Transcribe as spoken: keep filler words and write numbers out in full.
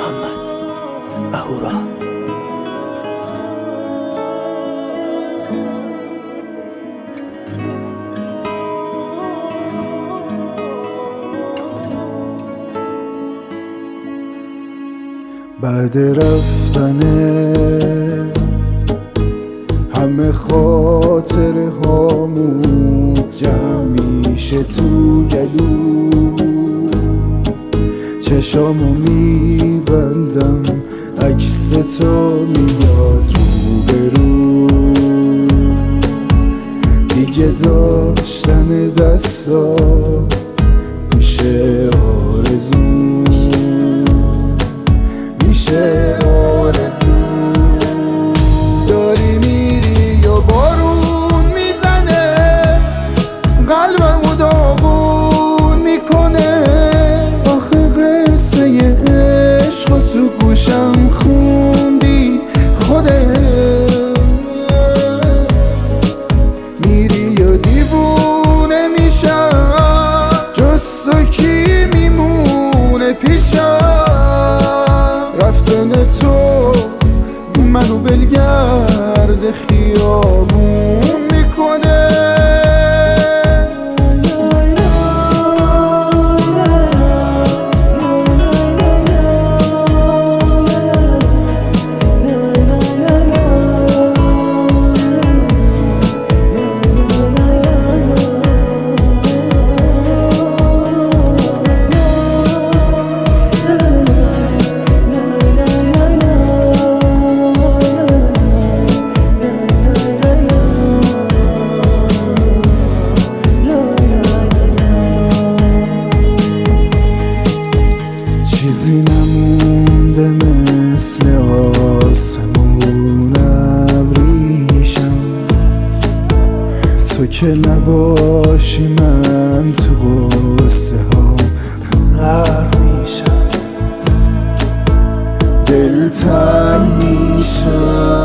محمد اهورا. بعد رفتن همه خاطره هامون جمع میشه تو گلو، چشامو میبندم عکس تو میاد رو به رو، دیگه داشتن دستات میشه آرزو، میشه آرزو. داری میری یا بارون میزنه قلبمو داغون میکنه، آخه قصه عشق تو گوشم خوندی خودت، میری یا دیوونه میشم جز تو کی میمونه پیشم، رفتن تو منو بلگرد خیابون میکنه. چیزی نمونده مثل آسمون ابریشم، تو که نباشی من تو قصه ها غرق میشم، دلتنگ میشم.